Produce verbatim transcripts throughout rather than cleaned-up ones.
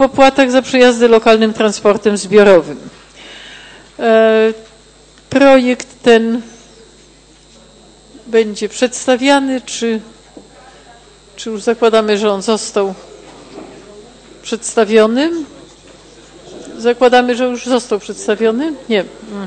opłatach za przejazdy lokalnym transportem zbiorowym. Projekt ten będzie przedstawiany, czy, czy już zakładamy, że on został przedstawiony? Zakładamy, że już został przedstawiony? Nie.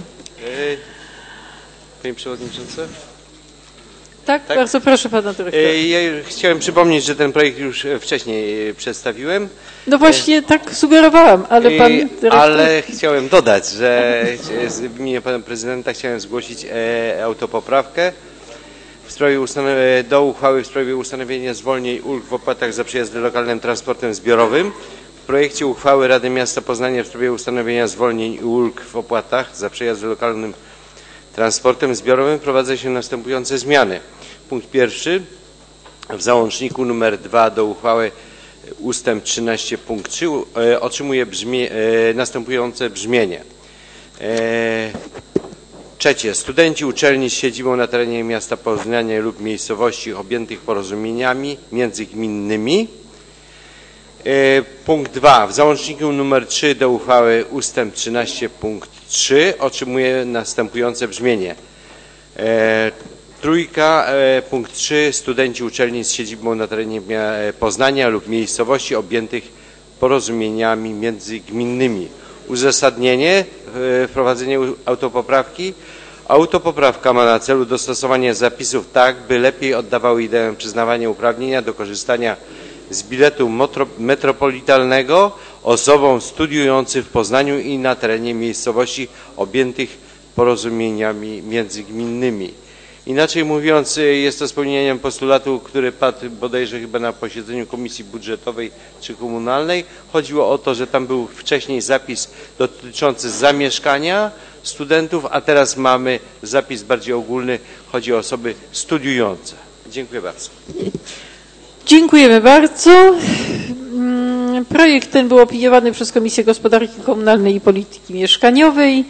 Pani Przewodnicząca? Tak? Tak? Bardzo proszę Pana Dyrektora. Ja chciałem przypomnieć, że ten projekt już wcześniej przedstawiłem. No właśnie tak sugerowałam, ale Pan Dyrektor... Ale chciałem dodać, że w imieniu Pana Prezydenta chciałem zgłosić autopoprawkę w sprawie do uchwały w sprawie ustanowienia zwolnień ulg w opłatach za przejazdy lokalnym transportem zbiorowym. W projekcie uchwały Rady Miasta Poznania w sprawie ustanowienia zwolnień i ulg w opłatach za przejazdy lokalnym transportem zbiorowym wprowadza się następujące zmiany. Punkt pierwszy. W załączniku numer dwa do uchwały ustęp trzynaście punkt trzy e, otrzymuje brzmie, e, następujące brzmienie. E, trzecie. Studenci uczelni z siedzibą na terenie miasta Poznania lub miejscowości objętych porozumieniami międzygminnymi. E, punkt dwa. W załączniku numer trzy do uchwały ustęp trzynaście punkt trzy otrzymuje następujące brzmienie. E, trójka, e, punkt trzy. Studenci uczelni z siedzibą na terenie Poznania lub miejscowości objętych porozumieniami międzygminnymi. Uzasadnienie e, wprowadzenie autopoprawki. Autopoprawka ma na celu dostosowanie zapisów tak, by lepiej oddawały ideę przyznawania uprawnienia do korzystania z biletu metropolitalnego osobom studiującym w Poznaniu i na terenie miejscowości objętych porozumieniami międzygminnymi. Inaczej mówiąc, jest to spełnieniem postulatu, który padł bodajże chyba na posiedzeniu Komisji Budżetowej czy Komunalnej. Chodziło o to, że tam był wcześniej zapis dotyczący zamieszkania studentów, a teraz mamy zapis bardziej ogólny, chodzi o osoby studiujące. Dziękuję bardzo. Dziękujemy bardzo. Projekt ten był opiniowany przez Komisję Gospodarki Komunalnej i Polityki Mieszkaniowej.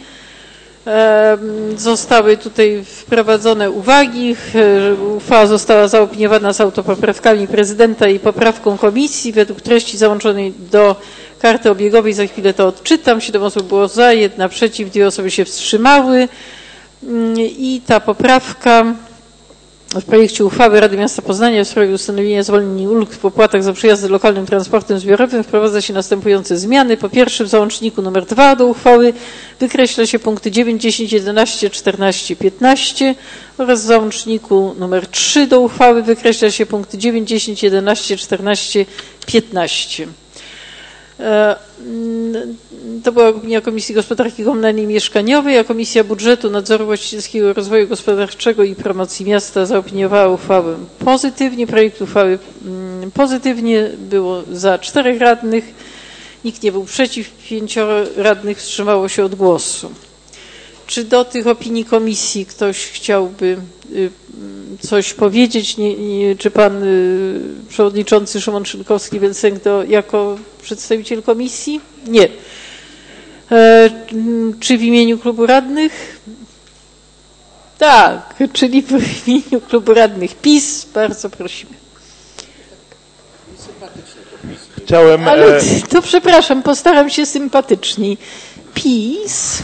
Zostały tutaj wprowadzone uwagi. Uchwała została zaopiniowana z autopoprawkami prezydenta i poprawką komisji według treści załączonej do karty obiegowej. Za chwilę to odczytam. Siedem osób było za, jedna przeciw, dwie osoby się wstrzymały. I ta poprawka w projekcie uchwały Rady Miasta Poznania w sprawie ustanowienia zwolnień i ulg w opłatach za przejazdy lokalnym transportem zbiorowym wprowadza się następujące zmiany. Po pierwsze, w załączniku numer dwa do uchwały wykreśla się punkty dziewięć, dziesięć, jedenaście, czternaście, piętnaście oraz w załączniku numer trzy do uchwały wykreśla się punkty dziewięć, dziesięć, jedenaście, czternaście, piętnaście. To była opinia Komisji Gospodarki Komunalnej i Mieszkaniowej, a Komisja Budżetu, Nadzoru Właścicielskiego, Rozwoju Gospodarczego i Promocji Miasta zaopiniowała uchwałę pozytywnie. Projekt uchwały pozytywnie, było za czterech radnych, nikt nie był przeciw, pięcioro radnych wstrzymało się od głosu. Czy do tych opinii komisji ktoś chciałby coś powiedzieć? Nie, nie, czy pan y, przewodniczący Szymon Szynkowski-Welsenk jako przedstawiciel komisji? Nie. E, czy w imieniu klubu radnych? Tak, czyli w imieniu klubu radnych PiS. Bardzo prosimy. Chciałem... Ale to przepraszam, postaram się sympatyczniej. PiS.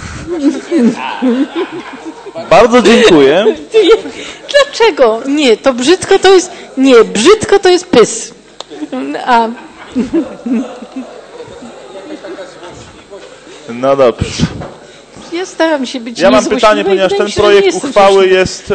Bardzo dziękuję. Dlaczego? Nie, to brzydko to jest, nie, brzydko to jest pys. A. No dobrze. Ja staram się być Ja mam pytanie, ponieważ ten projekt uchwały jest...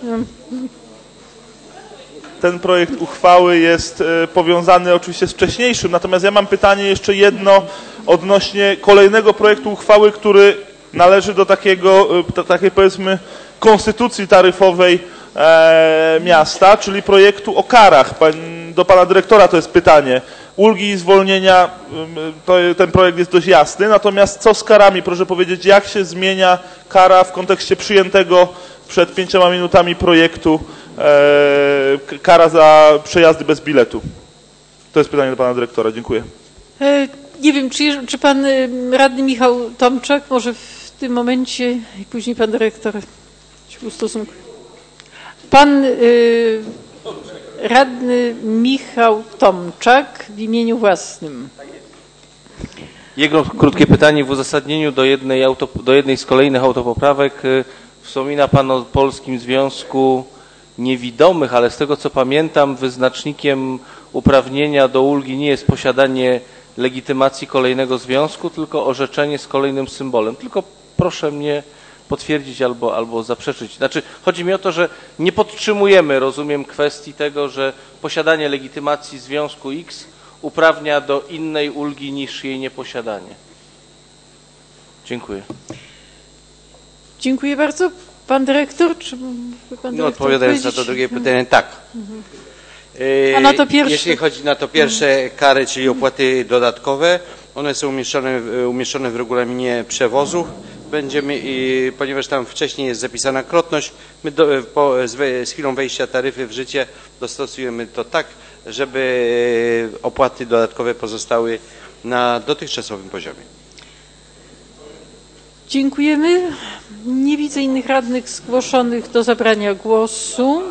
Ten projekt uchwały jest powiązany oczywiście z wcześniejszym, natomiast ja mam pytanie jeszcze jedno odnośnie kolejnego projektu uchwały, który należy do takiego, takiej powiedzmy konstytucji taryfowej e, miasta, czyli projektu o karach. Pan, do pana dyrektora to jest pytanie. Ulgi i zwolnienia, to, ten projekt jest dość jasny, natomiast co z karami? Proszę powiedzieć, jak się zmienia kara w kontekście przyjętego przed pięcioma minutami projektu e, kara za przejazdy bez biletu? To jest pytanie do pana dyrektora. Dziękuję. E, nie wiem, czy, czy pan radny Michał Tomczak może w tym momencie i później pan dyrektor się ustosunkuje. Pan y, radny Michał Tomczak w imieniu własnym. Jedno krótkie pytanie. W uzasadnieniu do jednej, auto, do jednej z kolejnych autopoprawek y, wspomina Pan o Polskim Związku Niewidomych, ale z tego co pamiętam wyznacznikiem uprawnienia do ulgi nie jest posiadanie legitymacji kolejnego związku, tylko orzeczenie z kolejnym symbolem. Tylko proszę mnie potwierdzić albo, albo zaprzeczyć. Znaczy, chodzi mi o to, że nie podtrzymujemy, rozumiem, kwestii tego, że posiadanie legitymacji związku X uprawnia do innej ulgi niż jej nieposiadanie. Dziękuję. Dziękuję bardzo. Pan dyrektor? Czy pan No, odpowiadając na to drugie pytanie, tak. Mhm. A na to pierwsze? Jeśli chodzi na to pierwsze kary, czyli opłaty dodatkowe, one są umieszczone, umieszczone w regulaminie przewozów. Będziemy, i, ponieważ tam wcześniej jest zapisana krotność, my do, po, z, z chwilą wejścia taryfy w życie dostosujemy to tak, żeby opłaty dodatkowe pozostały na dotychczasowym poziomie. Dziękujemy. Nie widzę innych radnych zgłoszonych do zabrania głosu.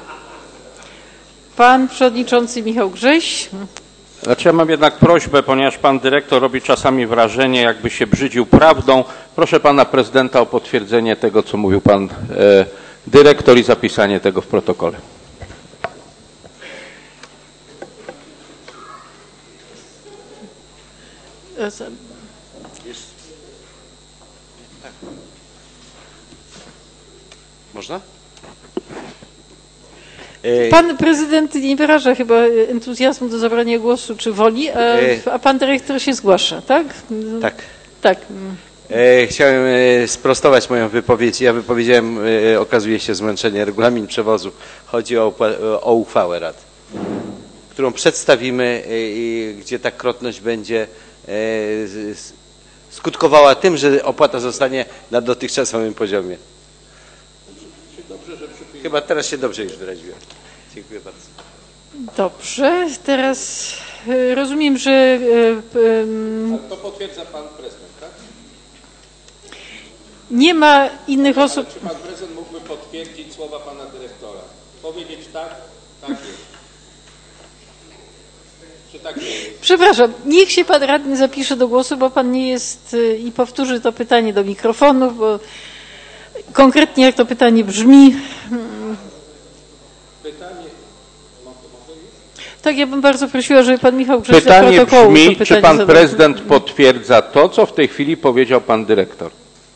Pan przewodniczący Michał Grześ. Znaczy ja mam jednak prośbę, ponieważ pan dyrektor robi czasami wrażenie, jakby się brzydził prawdą. Proszę pana prezydenta o potwierdzenie tego, co mówił pan e, dyrektor i zapisanie tego w protokole. Można? Pan prezydent nie wyraża chyba entuzjazmu do zabrania głosu czy woli, a, a pan dyrektor się zgłasza, tak? Tak. Tak. Chciałem sprostować moją wypowiedź. Ja wypowiedziałem, okazuje się, zmęczenie, regulamin przewozu. Chodzi o, o uchwałę Rady, którą przedstawimy i gdzie ta krotność będzie skutkowała tym, że opłata zostanie na dotychczasowym poziomie. Chyba teraz się dobrze już wyraziłem. Dziękuję bardzo. Dobrze. Teraz rozumiem, że... Ale to potwierdza pan prezydent, tak? Nie ma innych Ale osób... czy pan prezydent mógłby potwierdzić słowa pana dyrektora? Powiedzieć tak? Tak jest. Czy tak nie jest? Przepraszam, niech się pan radny zapisze do głosu, bo pan nie jest i powtórzy to pytanie do mikrofonu, bo konkretnie jak to pytanie brzmi. Pytanie... Tak, ja bym bardzo prosiła, żeby pan Michał Grześ Pytanie do protokołu brzmi, to pytanie czy pan zadał. prezydent potwierdza to, co w tej chwili powiedział pan dyrektor?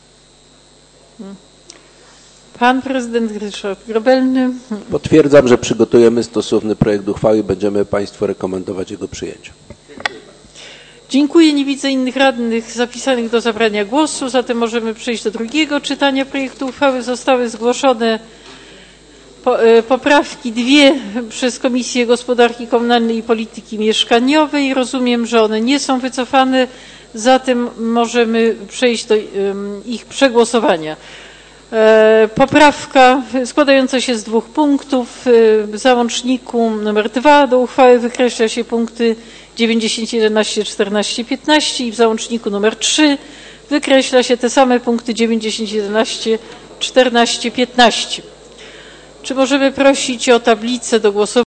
Pan prezydent Ryszard Grobelny. Potwierdzam, że przygotujemy stosowny projekt uchwały i będziemy państwu rekomendować jego przyjęcie. Dziękuję. Nie widzę innych radnych zapisanych do zabrania głosu, zatem możemy przejść do drugiego czytania projektu uchwały. Zostały zgłoszone po, e, poprawki dwie przez Komisję Gospodarki Komunalnej i Polityki Mieszkaniowej. Rozumiem, że one nie są wycofane, zatem możemy przejść do e, ich przegłosowania. E, poprawka składająca się z dwóch punktów. E, w załączniku numer dwa do uchwały wykreśla się punkty dziewięć, dziesięć, jedenaście, czternaście, piętnaście i w załączniku numer trzy wykreśla się te same punkty dziewięć, dziesięć, jedenaście, czternaście, piętnaście. Czy możemy prosić o tablicę do głosowania?